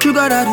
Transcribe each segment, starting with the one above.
sugar daddy.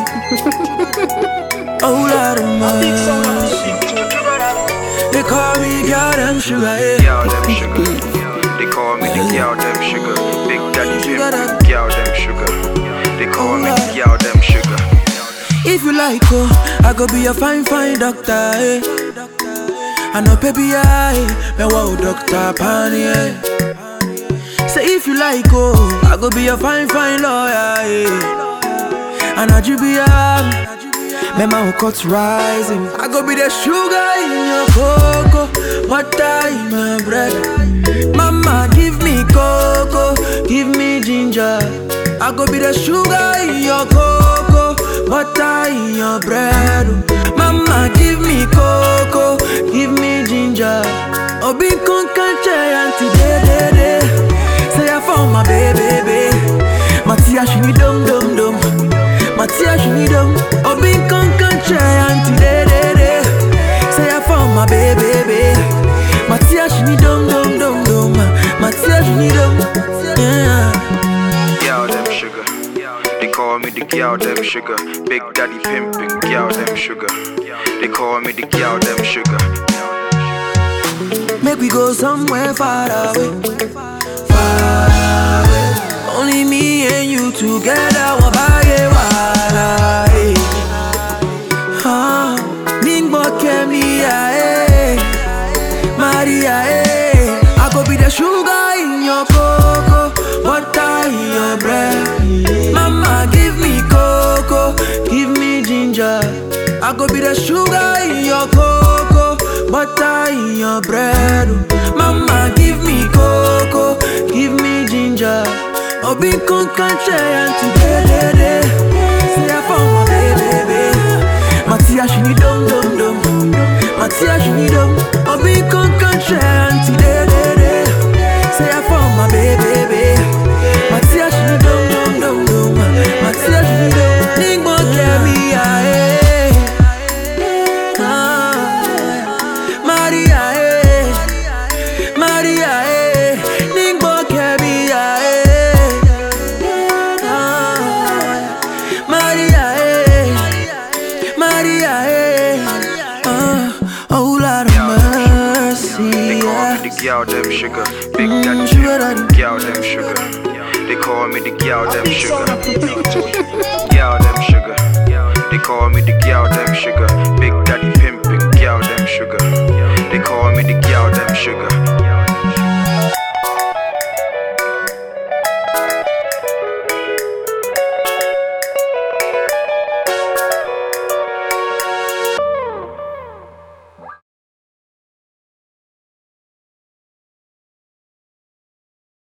Oh Lord of mercy. They call me girl them sugar, yeah. Girl them sugar. They call me the girl them sugar. Big daddy pimp. Girl them sugar. They call me the girl them sugar. If you like, oh, I go be a fine, fine doctor, eh. I know baby, me wow doctor, pani, eh. Say if you like, oh, I go be a fine, fine lawyer, eh. And I do be me my cuts rising. I go be the sugar in your cocoa, butter in my bread. Mama, give me cocoa, give me ginger. I go be the sugar in your cocoa, butter in your bread. Mama, give me cocoa, give me ginger. Obi con canche anti de. Say I found my baby. Matia she need dum. Matia she need dum. Obi con canche anti de. Say I found my baby. Matia she need dum. Matia she need dum. Yeah. Girl them sugar. They call me the girl them sugar. Big daddy pimpin', girl them sugar. They call me the girl them sugar. Make we go somewhere far away. Only me and you together. Wabaye wala. Ningbo kemia, Maria, I go be the sugar in your cocoa, butter in your bread. Mama, give me cocoa, give me ginger. I go be the sugar in your cocoa, butter in your bread. Mama, give me cocoa, give me ginger. Obi con canche anti de. Say I found my baby. Matia she need dum. Matia she need dum. Obi con canche anti de. Say I found my baby. Matia she need dum. Matia she need dum. Ningbo kemi Maria, Ningbo kemi oh Lord of mercy. They call me the girl them sugar. Big daddy pimp. Girl them sugar. They call me the girl them sugar. Girl them sugar. They call me the girl them sugar. Big